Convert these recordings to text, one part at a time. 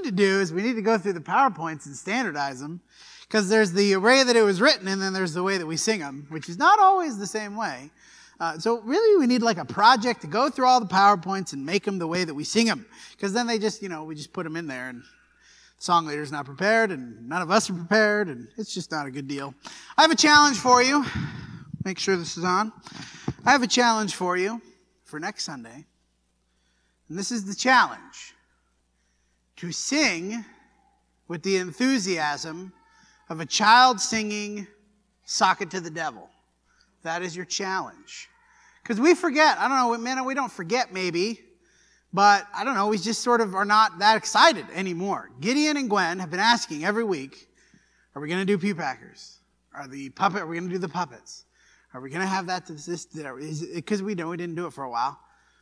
to do is we need to go through the PowerPoints and standardize them, because there's the way that it was written, and then there's the way that we sing them, which is not always the same way. So really we need like a project to go through all the PowerPoints and make them the way that we sing them, because then they just, we just put them in there, and the song leader's not prepared, and none of us are prepared, and it's just not a good deal. I have a challenge for you. Make sure this is on. I have a challenge for you for next Sunday. And this is the challenge: to sing with the enthusiasm of a child singing "Sock It to the Devil." That is your challenge. Because we forget. I don't know, man, we don't forget maybe, but I don't know, we just sort of are not that excited anymore. Gideon and Gwen have been asking every week, are we going to do Pew Packers? Are we going to do the puppets? Are we going to have that? Because we know we didn't do it for a while.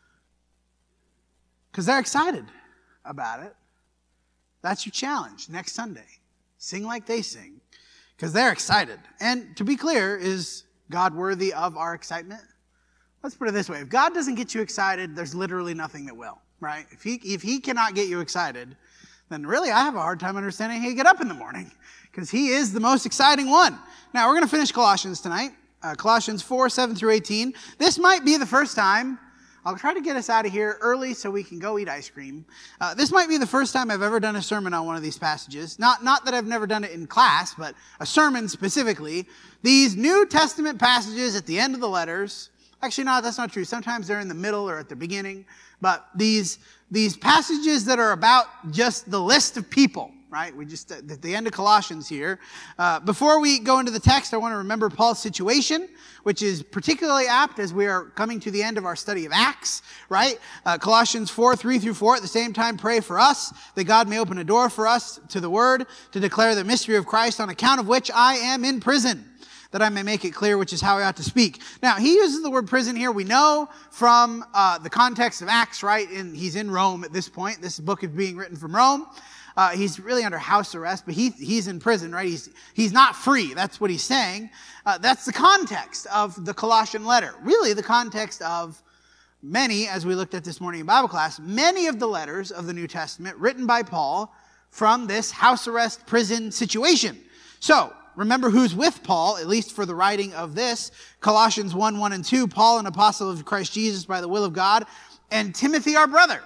Because they're excited about it. That's your challenge next Sunday. Sing like they sing. Because they're excited. And to be clear, is God worthy of our excitement? Let's put it this way. If God doesn't get you excited, there's literally nothing that will, right? If he cannot get you excited, then really I have a hard time understanding how you get up in the morning. Because he is the most exciting one. Now, we're going to finish Colossians tonight. Colossians 4, 7 through 18. This might be the first time. I'll try to get us out of here early so we can go eat ice cream. This might be the first time I've ever done a sermon on one of these passages. Not that I've never done it in class, but a sermon specifically. These New Testament passages at the end of the letters. Actually, no, that's not true. Sometimes they're in the middle or at the beginning. But these passages that are about just the list of people. Right? We just, at the end of Colossians here. Before we go into the text, I want to remember Paul's situation, which is particularly apt as we are coming to the end of our study of Acts, right? Colossians 4, 3 through 4, at the same time, pray for us, that God may open a door for us to the word, to declare the mystery of Christ, on account of which I am in prison, that I may make it clear which is how I ought to speak. Now, he uses the word prison here. We know from the context of Acts, right? He's in Rome at this point. This book is being written from Rome. He's really under house arrest, but he's in prison, right? He's not free. That's what he's saying. That's the context of the Colossian letter. Really, the context of many, as we looked at this morning in Bible class, many of the letters of the New Testament written by Paul from this house arrest prison situation. So, remember who's with Paul, at least for the writing of this. Colossians 1, 1 and 2, Paul, an apostle of Christ Jesus by the will of God, and Timothy, our brother,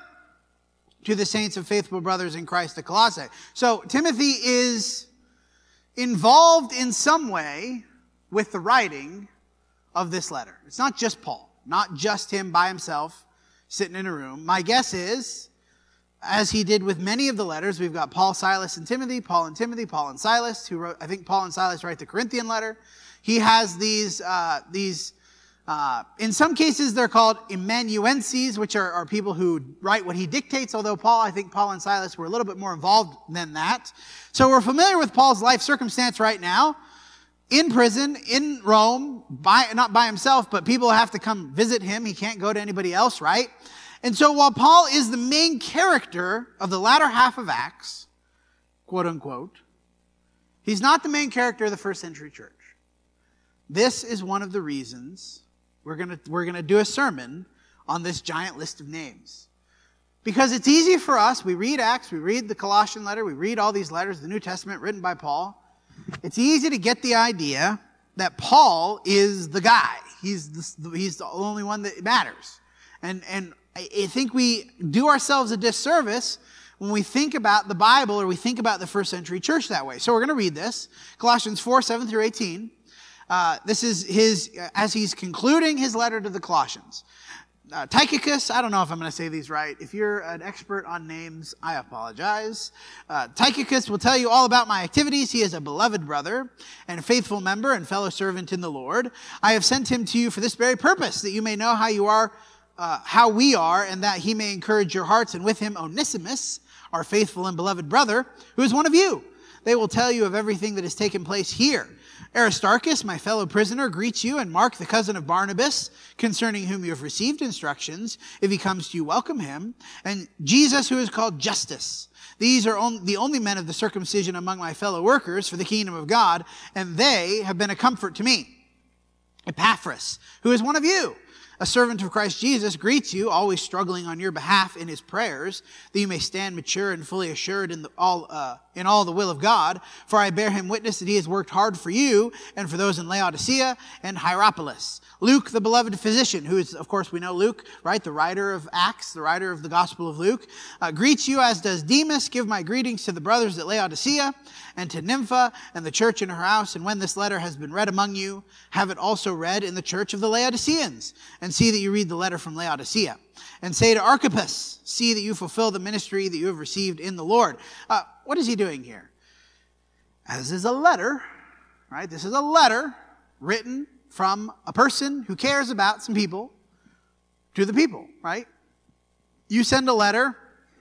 to the saints and faithful brothers in Christ at Colossae. So Timothy is involved in some way with the writing of this letter. It's not just Paul, not just him by himself sitting in a room. My guess is, as he did with many of the letters, we've got Paul, Silas, and Timothy, Paul and Silas, who wrote, I think Paul and Silas write the Corinthian letter. He has these in some cases, they're called amanuenses, which are people who write what he dictates, although I think Paul and Silas were a little bit more involved than that. So we're familiar with Paul's life circumstance right now, in prison, in Rome, not by himself, but people have to come visit him. He can't go to anybody else, right? And so while Paul is the main character of the latter half of Acts, quote unquote, he's not the main character of the first century church. This is one of the reasons we're going to do a sermon on this giant list of names. Because it's easy for us, we read Acts, we read the Colossian letter, we read all these letters, the New Testament written by Paul. It's easy to get the idea that Paul is the guy. He's the only one that matters. And I think we do ourselves a disservice when we think about the Bible or we think about the first century church that way. So we're going to read this. Colossians 4, 7 through 18. This is as he's concluding his letter to the Colossians. Tychicus, I don't know if I'm going to say these right. If you're an expert on names, I apologize. Tychicus will tell you all about my activities. He is a beloved brother and a faithful member and fellow servant in the Lord. I have sent him to you for this very purpose, that you may know how we are, and that he may encourage your hearts. And with him, Onesimus, our faithful and beloved brother, who is one of you. They will tell you of everything that has taken place here. Aristarchus, my fellow prisoner, greets you, and Mark, the cousin of Barnabas, concerning whom you have received instructions. If he comes to you, welcome him. And Jesus, who is called Justus. These are the only men of the circumcision among my fellow workers for the kingdom of God, and they have been a comfort to me. Epaphras, who is one of you, a servant of Christ Jesus, greets you, always struggling on your behalf in his prayers, that you may stand mature and fully assured in all the will of God. For I bear him witness that he has worked hard for you and for those in Laodicea and Hierapolis. Luke, the beloved physician, who is, of course, we know Luke, right? The writer of Acts, the writer of the Gospel of Luke, greets you, as does Demas. Give my greetings to the brothers at Laodicea and to Nympha and the church in her house. And when this letter has been read among you, have it also read in the church of the Laodiceans. And see that you read the letter from Laodicea. And say to Archippus, see that you fulfill the ministry that you have received in the Lord. What is he doing here? As is a letter, right? This is a letter written from a person who cares about some people to the people, right? You send a letter.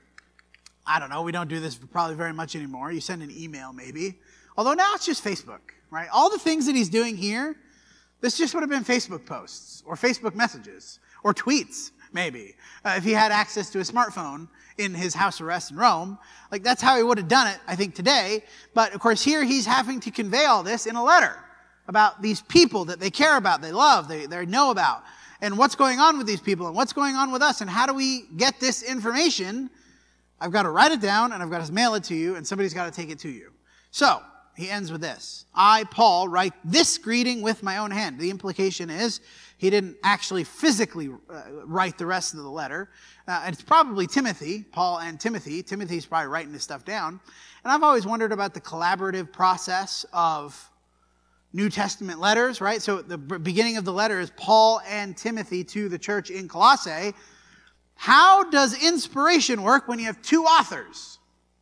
I don't know. We don't do this probably very much anymore. You send an email maybe. Although now it's just Facebook, right? All the things that he's doing here, this just would have been Facebook posts or Facebook messages or tweets maybe. If he had access to a smartphone in his house arrest in Rome, like that's how he would have done it, I think, today. But of course here he's having to convey all this in a letter about these people that they care about, they love, they know about, and what's going on with these people and what's going on with us and how do we get this information. I've got to write it down and I've got to mail it to you and somebody's got to take it to you. So he ends with this. I, Paul, write this greeting with my own hand. The implication is he didn't actually physically write the rest of the letter. And it's probably Timothy, Paul and Timothy. Timothy's probably writing this stuff down. And I've always wondered about the collaborative process of New Testament letters, right? So the beginning of the letter is Paul and Timothy to the church in Colossae. How does inspiration work when you have two authors?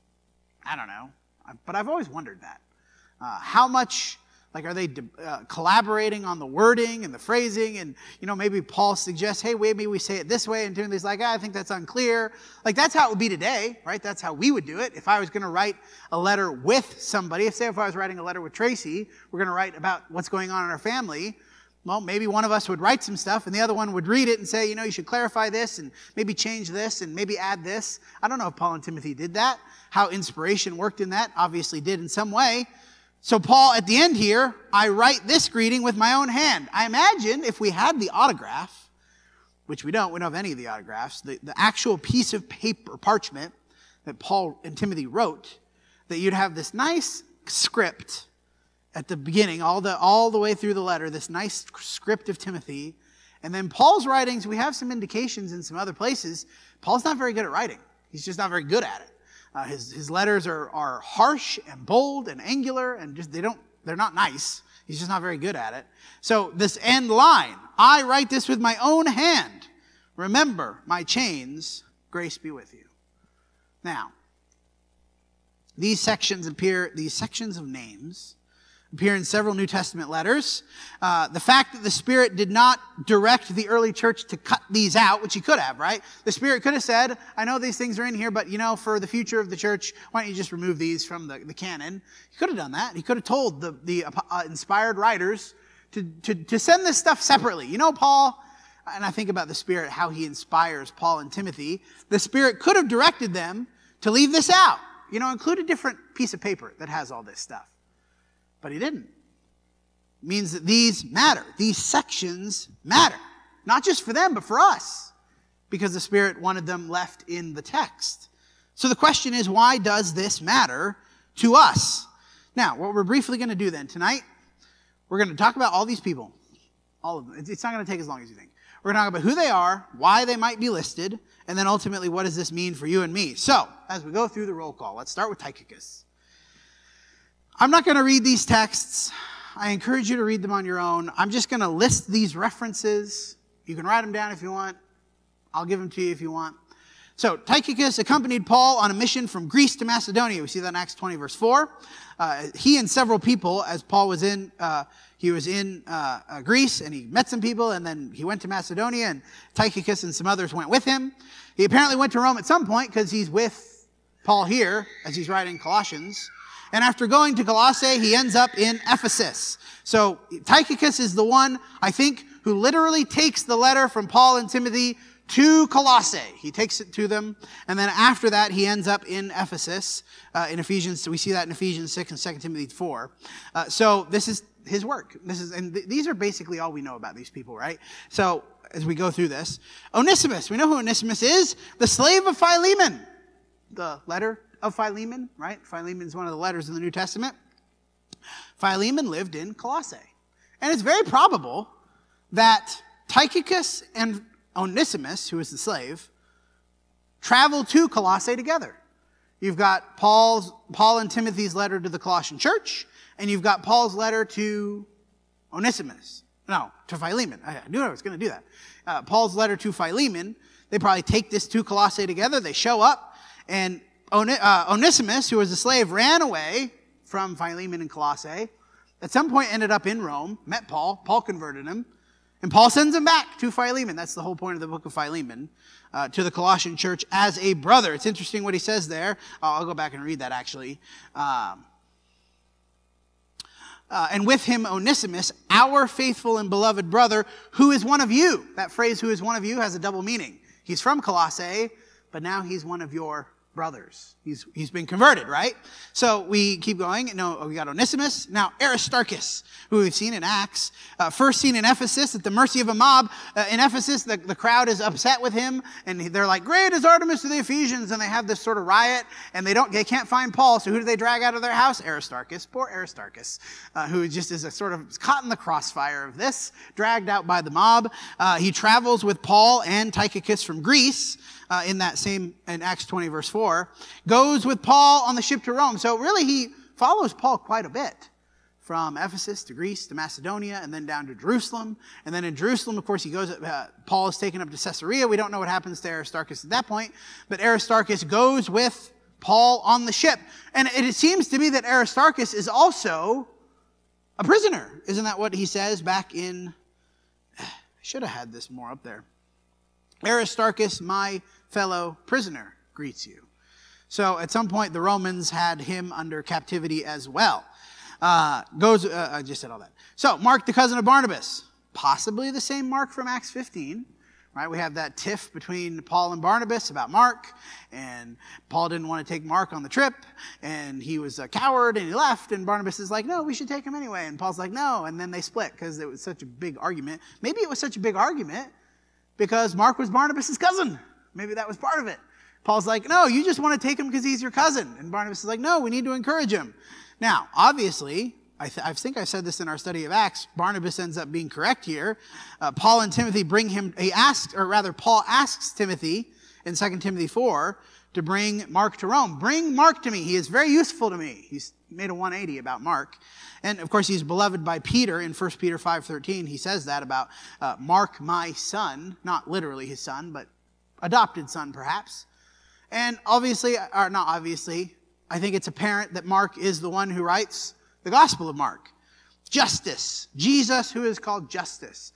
I don't know, but I've always wondered that. How much, like, are they collaborating on the wording and the phrasing? And, maybe Paul suggests, hey, maybe we say it this way. And Timothy's like, I think that's unclear. Like, that's how it would be today, right? That's how we would do it. If I was going to write a letter with somebody, if I was writing a letter with Tracy, we're going to write about what's going on in our family. Well, maybe one of us would write some stuff and the other one would read it and say, you should clarify this and maybe change this and maybe add this. I don't know if Paul and Timothy did that. How inspiration worked in that obviously did in some way. So Paul, at the end here, I write this greeting with my own hand. I imagine if we had the autograph, which we don't have any of the autographs, the actual piece of paper, parchment that Paul and Timothy wrote, that you'd have this nice script at the beginning, all the way through the letter, this nice script of Timothy. And then Paul's writings, we have some indications in some other places. Paul's not very good at writing. He's just not very good at it. His letters are harsh and bold and angular and just they're not nice. He's just not very good at it. So this end line, I write this with my own hand. Remember my chains, grace be with you. Now, these sections of names appear in several New Testament letters. The fact that the Spirit did not direct the early church to cut these out, which he could have, right? The Spirit could have said, I know these things are in here, but for the future of the church, why don't you just remove these from the canon? He could have done that. He could have told the inspired writers to send this stuff separately. Paul, and I think about the Spirit, how he inspires Paul and Timothy. The Spirit could have directed them to leave this out. Include a different piece of paper that has all this stuff. But he didn't. It means that these matter. These sections matter. Not just for them, but for us. Because the Spirit wanted them left in the text. So the question is, why does this matter to us? Now, what we're briefly going to do then tonight, we're going to talk about all these people. All of them. It's not going to take as long as you think. We're going to talk about who they are, why they might be listed, and then ultimately, what does this mean for you and me? So, as we go through the roll call, let's start with Tychicus. I'm not going to read these texts. I encourage you to read them on your own. I'm just going to list these references. You can write them down if you want. I'll give them to you if you want. So Tychicus accompanied Paul on a mission from Greece to Macedonia. We see that in Acts 20, verse 4. He and several people, as Paul was in Greece, and he met some people, and then he went to Macedonia, and Tychicus and some others went with him. He apparently went to Rome at some point because he's with Paul here as he's writing Colossians. And after going to Colossae, he ends up in Ephesus. So Tychicus is the one, I think, who literally takes the letter from Paul and Timothy to Colossae. He takes it to them. And then after that, he ends up in Ephesus, in Ephesians. We see that in Ephesians 6 and 2 Timothy 4. So this is his work. These are basically all we know about these people, right? So as we go through this. Onesimus, we know who Onesimus is, the slave of Philemon. The letter of Philemon, right? Philemon is one of the letters in the New Testament. Philemon lived in Colossae. And it's very probable that Tychicus and Onesimus, who was the slave, traveled to Colossae together. You've got Paul and Timothy's letter to the Colossian church, and you've got Paul's letter to Onesimus. No, to Philemon. I knew I was going to do that. Paul's letter to Philemon. They probably take this to Colossae together. They show up, and Onesimus, who was a slave, ran away from Philemon in Colossae. At some point ended up in Rome, met Paul. Paul converted him. And Paul sends him back to Philemon. That's the whole point of the book of Philemon, to the Colossian church as a brother. It's interesting what he says there. I'll go back and read that actually. And with him Onesimus, our faithful and beloved brother, who is one of you. That phrase, who is one of you, has a double meaning. He's from Colossae, but now he's one of your brothers. He's been converted, right? So we keep going. No, we got Onesimus. Now Aristarchus, who we've seen in Acts. First seen in Ephesus at the mercy of a mob. In Ephesus, the crowd is upset with him, and they're like, "Great is Artemis to the Ephesians," and they have this sort of riot, and they can't find Paul. So who do they drag out of their house? Aristarchus, poor Aristarchus, who just is a sort of caught in the crossfire of this, dragged out by the mob. He travels with Paul and Tychicus from Greece. In Acts 20 verse 4, goes with Paul on the ship to Rome. So really he follows Paul quite a bit, from Ephesus to Greece to Macedonia, and then down to Jerusalem. And then in Jerusalem, of course, he goes, Paul is taken up to Caesarea. We don't know what happens to Aristarchus at that point, but Aristarchus goes with Paul on the ship. And it seems to me that Aristarchus is also a prisoner. Isn't that what he says back in, I should have had this more up there. Aristarchus, my fellow prisoner, greets you. So at some point, the Romans had him under captivity as well. I just said all that. So Mark, the cousin of Barnabas, possibly the same Mark from Acts 15. Right? We have that tiff between Paul and Barnabas about Mark, and Paul didn't want to take Mark on the trip, and he was a coward, and he left, and Barnabas is like, "No, we should take him anyway," and Paul's like, "No," and then they split because it was such a big argument. Maybe it was such a big argument because Mark was Barnabas' cousin. Maybe that was part of it. Paul's like, "No, you just want to take him because he's your cousin," and Barnabas is like, "No, we need to encourage him." Now, obviously, I think I said this in our study of Acts, Barnabas ends up being correct here. Paul and Timothy bring him, Paul asks Timothy in 2 Timothy 4 to bring Mark to Rome. Bring Mark to me. He is very useful to me. He's made a 180 about Mark. And of course, he's beloved by Peter in 1 Peter 5:13. He says that about Mark, my son, not literally his son, but adopted son perhaps. And obviously, or not obviously, I think it's apparent that Mark is the one who writes the Gospel of Mark. Justice. Jesus, who is called Justice.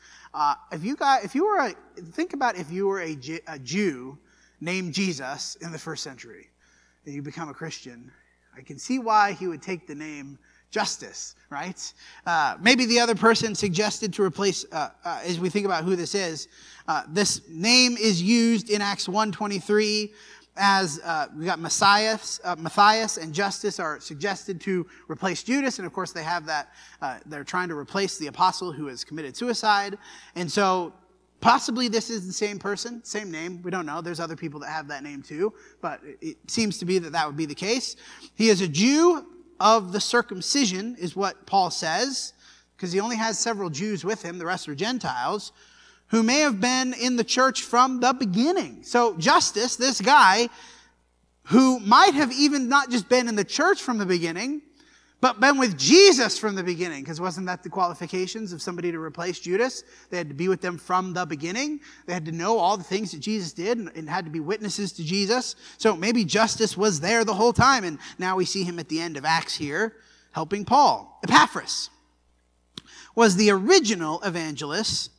Think about if you were a Jew named Jesus in the first century, and you become a Christian, I can see why he would take the name Justice, right? Maybe the other person suggested to replace, as we think about who this is, this name is used in Acts 1:23 as we got Matthias and Justus are suggested to replace Judas. And of course they have that, they're trying to replace the apostle who has committed suicide. And so possibly this is the same person, same name. We don't know. There's other people that have that name too, but it seems to be that would be the case. He is a Jew of the circumcision is what Paul says, because he only has several Jews with him. The rest are Gentiles, who may have been in the church from the beginning. So Justus, this guy, who might have even not just been in the church from the beginning, but been with Jesus from the beginning, because wasn't that the qualifications of somebody to replace Judas? They had to be with them from the beginning. They had to know all the things that Jesus did and had to be witnesses to Jesus. So maybe Justus was there the whole time, and now we see him at the end of Acts here helping Paul. Epaphras was the original evangelist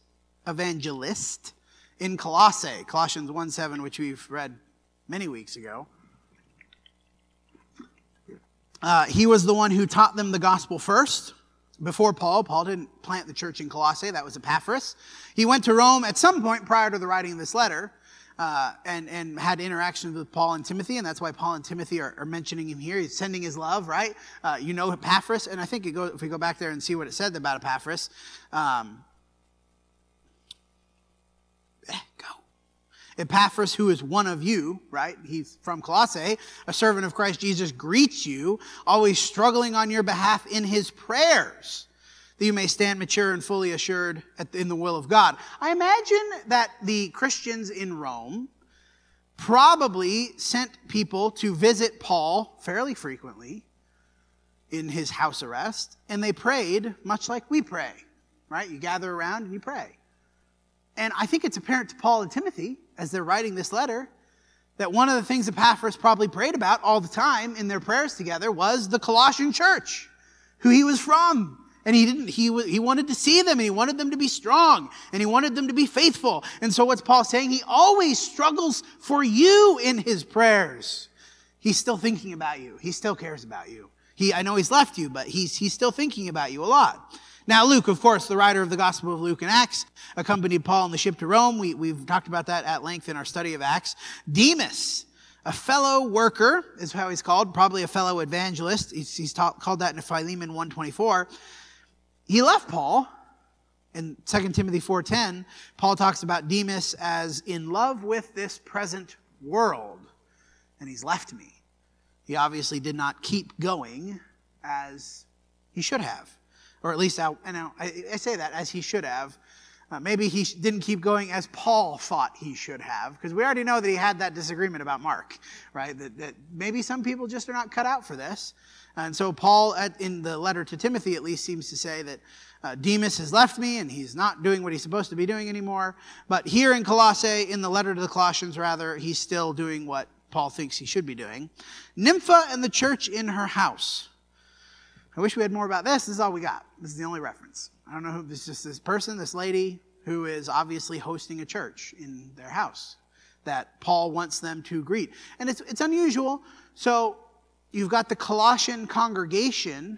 in Colossae, Colossians 1:7, which we've read many weeks ago. He was the one who taught them the gospel first. Before Paul didn't plant the church in Colossae. That was Epaphras. He went to Rome at some point prior to the writing of this letter and had interactions with Paul and Timothy, and that's why Paul and Timothy are mentioning him here. He's sending his love, right? Epaphras, and I think if we go back there and see what it said about Epaphras, Go. Epaphras, who is one of you, right? He's from Colossae, a servant of Christ Jesus, greets you, always struggling on your behalf in his prayers, that you may stand mature and fully assured in the will of God. I imagine that the Christians in Rome probably sent people to visit Paul fairly frequently in his house arrest, and they prayed much like we pray, right? You gather around and you pray. And I think it's apparent to Paul and Timothy, as they're writing this letter, that one of the things Epaphras probably prayed about all the time in their prayers together was the Colossian church, who he was from. And he wanted to see them, and he wanted them to be strong, and he wanted them to be faithful. And so what's Paul saying? He always struggles for you in his prayers. He's still thinking about you. He still cares about you. I know he's left you, but he's still thinking about you a lot. Now, Luke, of course, the writer of the Gospel of Luke and Acts, accompanied Paul on the ship to Rome. We've talked about that at length in our study of Acts. Demas, a fellow worker, is how he's called, probably a fellow evangelist. He's called that in Philemon 1:24. He left Paul. In 2 Timothy 4:10, Paul talks about Demas as in love with this present world, and he's left me. He obviously did not keep going as he should have. Or at least, I say that as he should have. Maybe he didn't keep going as Paul thought he should have, because we already know that he had that disagreement about Mark, right? That maybe some people just are not cut out for this. And so Paul, in the letter to Timothy at least, seems to say that Demas has left me and he's not doing what he's supposed to be doing anymore. But here in Colossae, in the letter to the Colossians rather, he's still doing what Paul thinks he should be doing. Nympha and the church in her house. I wish we had more about this. This is all we got. This is the only reference. I don't know who this is. Just this person, this lady, who is obviously hosting a church in their house that Paul wants them to greet. And it's unusual. So you've got the Colossian congregation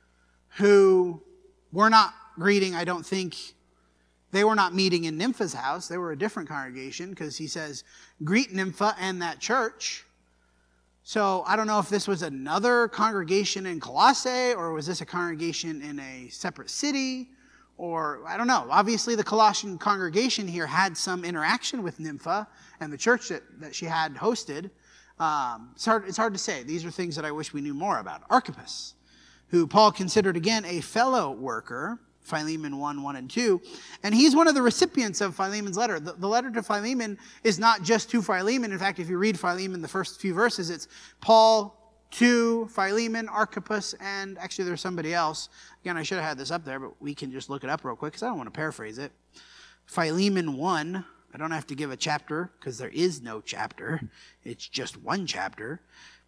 who were not greeting, I don't think, they were not meeting in Nympha's house. They were a different congregation, because he says, greet Nympha and that church. So I don't know if this was another congregation in Colossae, or was this a congregation in a separate city, or I don't know. Obviously, the Colossian congregation here had some interaction with Nympha and the church that she had hosted. It's hard to say. These are things that I wish we knew more about. Archippus, who Paul considered again a fellow worker, Philemon 1:1 and 2. And he's one of the recipients of Philemon's letter. The letter to Philemon is not just to Philemon. In fact, if you read Philemon, the first few verses, it's Paul to Philemon, Archippus, and actually there's somebody else. Again, I should have had this up there, but we can just look it up real quick because I don't want to paraphrase it. Philemon 1. I don't have to give a chapter because there is no chapter. It's just one chapter.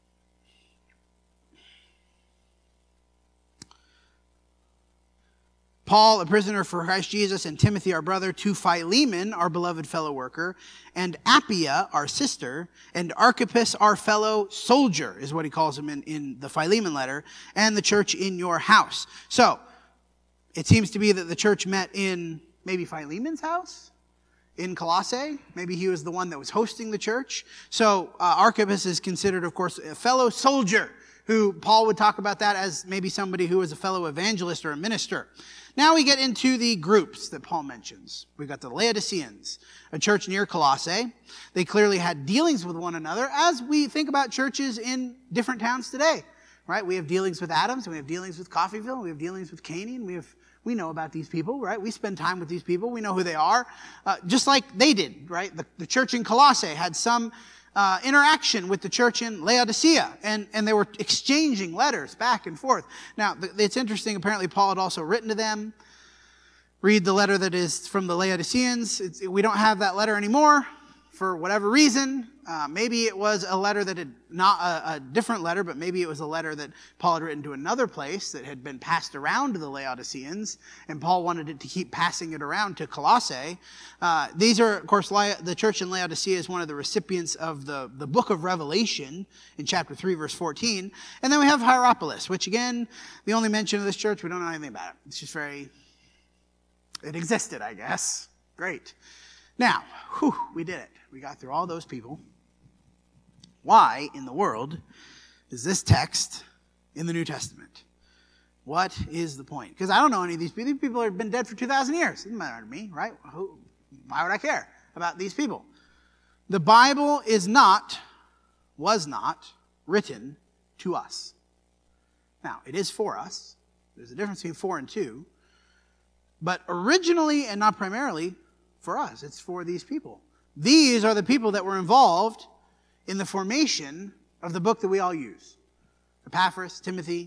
Paul, a prisoner for Christ Jesus, and Timothy, our brother, to Philemon, our beloved fellow worker, and Appia, our sister, and Archippus, our fellow soldier, is what he calls him in the Philemon letter, and the church in your house. So, it seems to be that the church met in maybe Philemon's house in Colossae. Maybe he was the one that was hosting the church. So, Archippus is considered, of course, a fellow soldier, who Paul would talk about that as maybe somebody who was a fellow evangelist or a minister. Now we get into the groups that Paul mentions. We've got the Laodiceans, a church near Colossae. They clearly had dealings with one another, as we think about churches in different towns today, right? We have dealings with Adams, and we have dealings with Coffeyville, and we have dealings with Caney, and we know about these people, right? We spend time with these people. We know who they are, just like they did, right? The church in Colossae had some interaction with the church in Laodicea, and they were exchanging letters back and forth. Now, it's interesting, apparently Paul had also written to them. Read the letter that is from the Laodiceans. We don't have that letter anymore for whatever reason. Maybe it was a letter that had not a different letter, but maybe it was a letter that Paul had written to another place that had been passed around to the Laodiceans, and Paul wanted it to keep passing it around to Colossae. These are, of course, the church in Laodicea is one of the recipients of the book of Revelation in chapter 3, verse 14. And then we have Hierapolis, which again, the only mention of this church, we don't know anything about it. It's just it existed, I guess. Great. Now, we did it. We got through all those people. Why in the world is this text in the New Testament? What is the point? Because I don't know any of these people. These people have been dead for 2,000 years. It doesn't matter to me, right? Why would I care? about these people. The Bible was not written to us. Now, it is for us. There's a difference between for and to. But originally and not primarily for us. It's for these people. These are the people that were involved in the formation of the book that we all use. Epaphras, Timothy,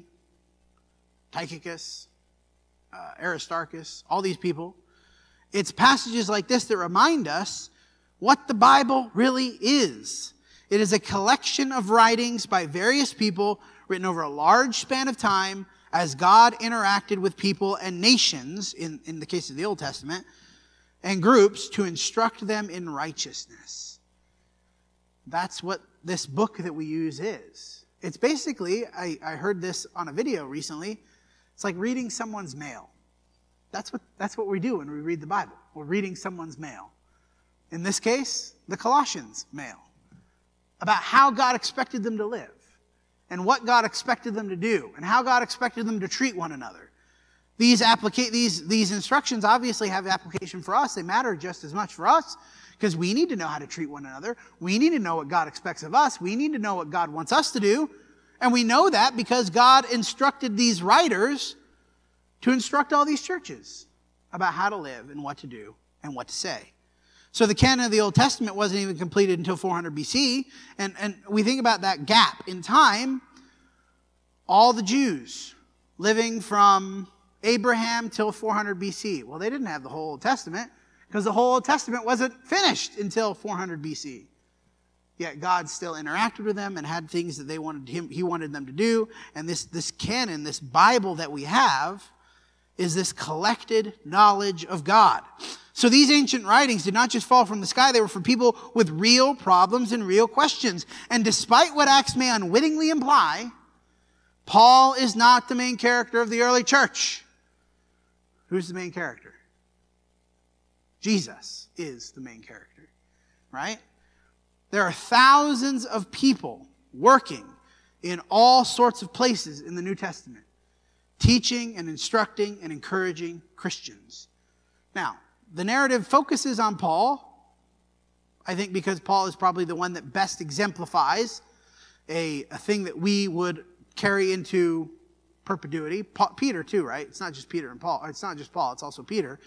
Tychicus, Aristarchus, all these people. It's passages like this that remind us what the Bible really is. It is a collection of writings by various people written over a large span of time as God interacted with people and nations, in the case of the Old Testament, and groups to instruct them in righteousness. That's what this book that we use is. It's basically, I heard this on a video recently, it's like reading someone's mail. That's what we do when we read the Bible. We're reading someone's mail. In this case, the Colossians' mail. About how God expected them to live. And what God expected them to do. And how God expected them to treat one another. These instructions obviously have application for us. They matter just as much for us. Because we need to know how to treat one another. We need to know what God expects of us. We need to know what God wants us to do. And we know that because God instructed these writers to instruct all these churches about how to live and what to do and what to say. So the canon of the Old Testament wasn't even completed until 400 BC. And we think about that gap in time. All the Jews living from Abraham till 400 BC. Well, they didn't have the whole Old Testament because the whole Old Testament wasn't finished until 400 BC. Yet God still interacted with them and had things that he wanted them to do. And this canon, this Bible that we have, is this collected knowledge of God. So these ancient writings did not just fall from the sky. They were for people with real problems and real questions. And despite what Acts may unwittingly imply, Paul is not the main character of the early church. Who's the main character? Jesus is the main character, right? There are thousands of people working in all sorts of places in the New Testament, teaching and instructing and encouraging Christians. Now, the narrative focuses on Paul, I think because Paul is probably the one that best exemplifies a thing that we would carry into perpetuity. Peter too, right? It's not just Peter and Paul. It's not just Paul, it's also Peter.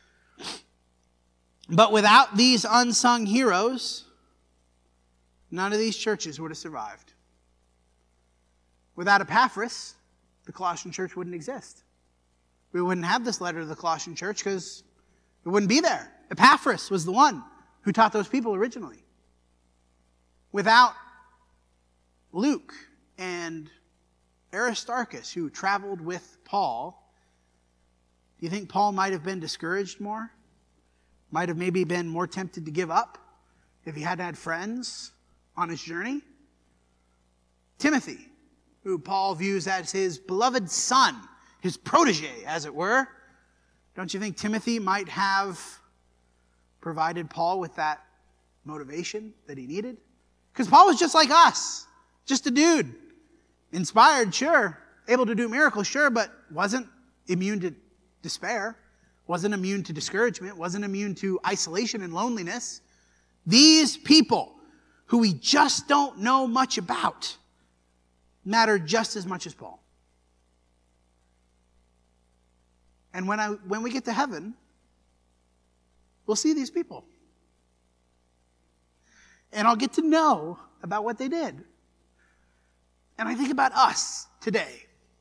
But without these unsung heroes, none of these churches would have survived. Without Epaphras, the Colossian church wouldn't exist. We wouldn't have this letter to the Colossian church because it wouldn't be there. Epaphras was the one who taught those people originally. Without Luke and Aristarchus, who traveled with Paul, do you think Paul might have been discouraged more? Might have maybe been more tempted to give up if he hadn't had friends on his journey? Timothy, who Paul views as his beloved son, his protege, as it were. Don't you think Timothy might have provided Paul with that motivation that he needed? Because Paul was just like us, just a dude. Inspired, sure. Able to do miracles, sure, but wasn't immune to despair. Wasn't immune to discouragement. Wasn't immune to isolation and loneliness. These people who we just don't know much about matter just as much as Paul. And when we get to heaven, we'll see these people. And I'll get to know about what they did. And I think about us today.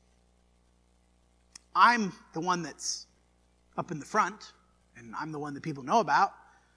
I'm the one that's up in the front, and I'm the one that people know about.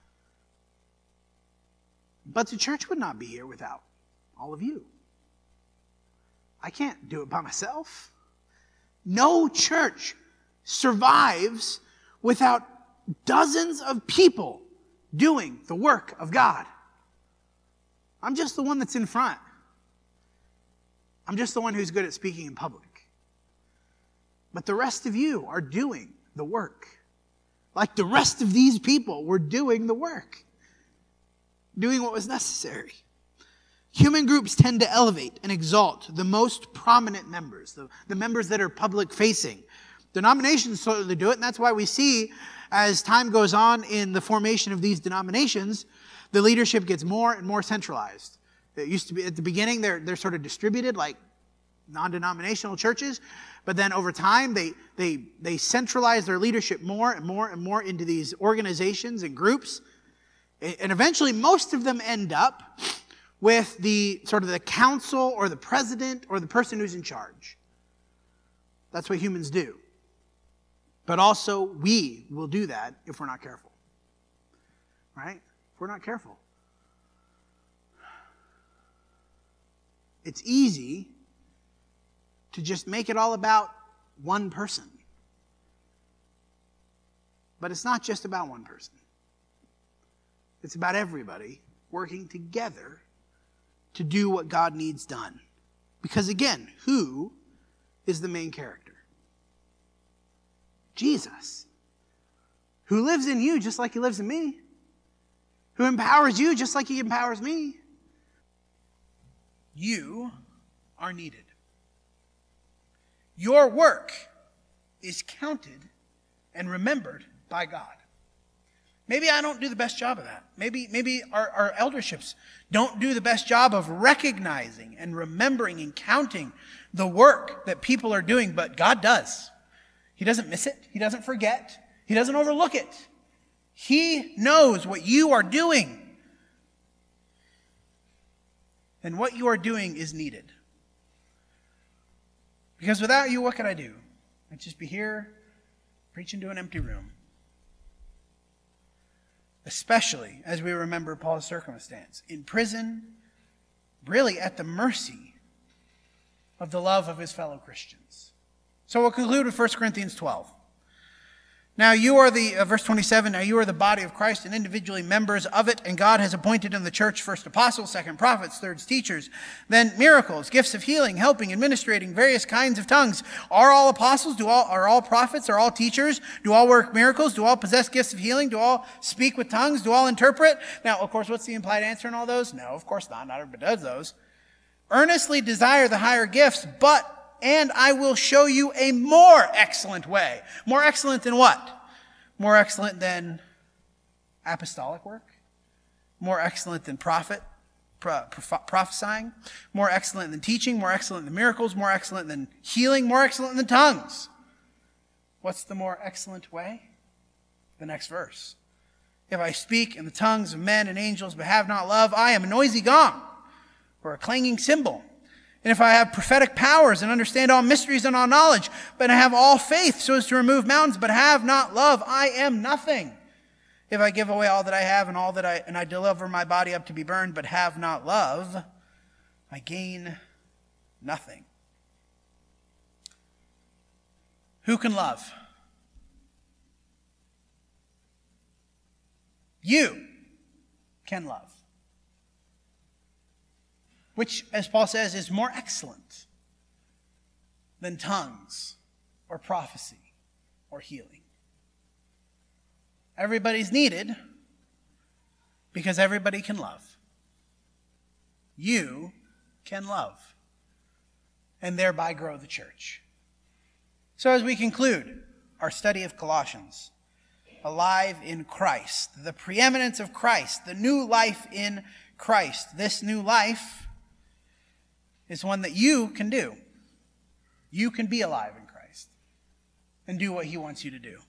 But the church would not be here without all of you. I can't do it by myself. No church survives without dozens of people doing the work of God. I'm just the one that's in front. I'm just the one who's good at speaking in public. But the rest of you are doing the work. Like the rest of these people were doing the work. Doing what was necessary. Human groups tend to elevate and exalt the most prominent members, the members that are public facing. Denominations certainly do it, and that's why we see as time goes on in the formation of these denominations, the leadership gets more and more centralized. It used to be at the beginning, they're sort of distributed like non-denominational churches, but then over time they centralize their leadership more and more and more into these organizations and groups. And eventually most of them end up with the sort of the council or the president or the person who's in charge. That's what humans do. But also we will do that if we're not careful. Right? If we're not careful. It's easy to just make it all about one person. But it's not just about one person. It's about everybody working together to do what God needs done. Because again, who is the main character? Jesus. Who lives in you just like he lives in me. Who empowers you just like he empowers me. You are needed. Your work is counted and remembered by God. Maybe I don't do the best job of that. Maybe our elderships don't do the best job of recognizing and remembering and counting the work that people are doing, but God does. He doesn't miss it. He doesn't forget. He doesn't overlook it. He knows what you are doing. And what you are doing is needed. Because without you, what could I do? I'd just be here preaching to an empty room. Especially as we remember Paul's circumstance. In prison, really at the mercy of the love of his fellow Christians. So we'll conclude with 1 Corinthians 12. Now you are verse 27, now you are the body of Christ and individually members of it, and God has appointed in the church first apostles, second prophets, third teachers, then miracles, gifts of healing, helping, administrating, various kinds of tongues. Are all apostles? Are all prophets? Are all teachers? Do all work miracles? Do all possess gifts of healing? Do all speak with tongues? Do all interpret? Now, of course, what's the implied answer in all those? No, of course not. Not everybody does those. Earnestly desire the higher gifts, and I will show you a more excellent way. More excellent than what? More excellent than apostolic work? More excellent than prophesying? More excellent than teaching? More excellent than miracles? More excellent than healing? More excellent than tongues? What's the more excellent way? The next verse. If I speak in the tongues of men and angels but have not love, I am a noisy gong or a clanging cymbal. And if I have prophetic powers and understand all mysteries and all knowledge, but I have all faith so as to remove mountains, but have not love, I am nothing. If I give away all that I have and I deliver my body up to be burned, but have not love, I gain nothing. Who can love? You can love. Which, as Paul says, is more excellent than tongues or prophecy or healing. Everybody's needed because everybody can love. You can love and thereby grow the church. So as we conclude our study of Colossians, alive in Christ, the preeminence of Christ, the new life in Christ, this new life is one that you can do. You can be alive in Christ and do what he wants you to do.